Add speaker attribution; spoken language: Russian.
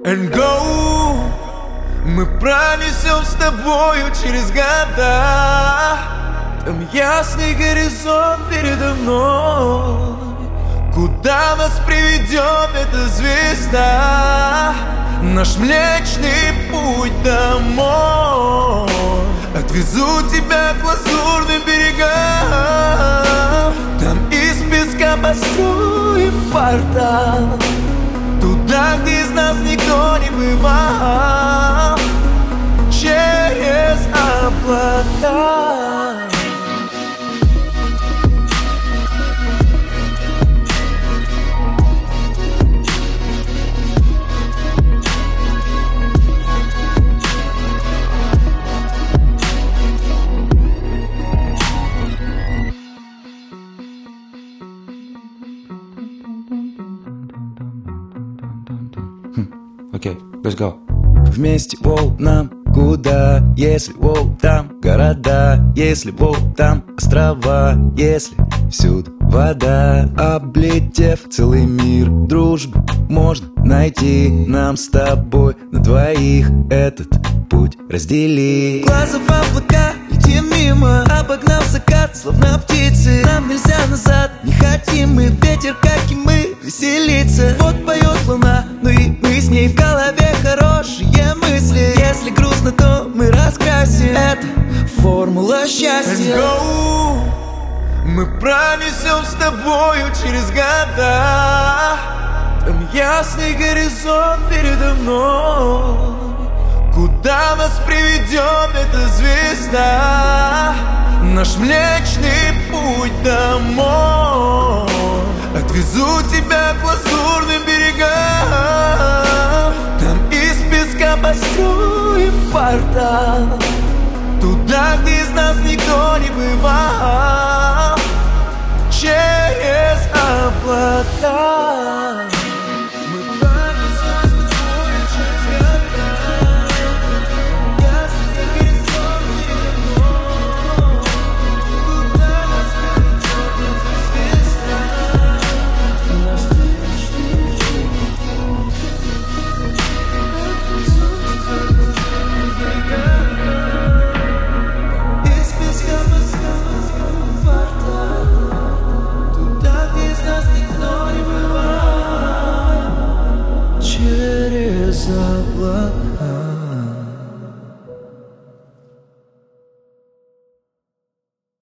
Speaker 1: and go. Мы пронесем с тобою через года. Там ясный горизонт передо мной. Куда нас приведет эта звезда? Наш Млечный Путь домой. Отвезу тебя к лазурным берегам. Там из песка построим портал туда, где из нас никто не бывал. Через облака.
Speaker 2: Окей, let's go.
Speaker 3: Вместе, воу, нам куда? Если, воу, там города. Если, воу, там острова. Если всюду вода. Облетев целый мир, дружбу можно найти. Нам с тобой на двоих этот путь раздели. Глаза в облака, летим мимо, обогнав закат, словно птицы. Нам нельзя назад, не хотим мы. Ветер, как и мы, веселиться. Вот поет луна, ну и мы с ней. В голове хорошие мысли. Если грустно, то мы раскрасим. Это формула счастья.
Speaker 1: Let's go. Мы пронесем с тобою через года. Там ясный горизонт передо мной. Куда нас приведет эта звезда? Наш Млечный Путь домой. Отвезу тебя к лазурным берегам. Там из песка построим портал туда, где из нас никто не бывал. Через облака.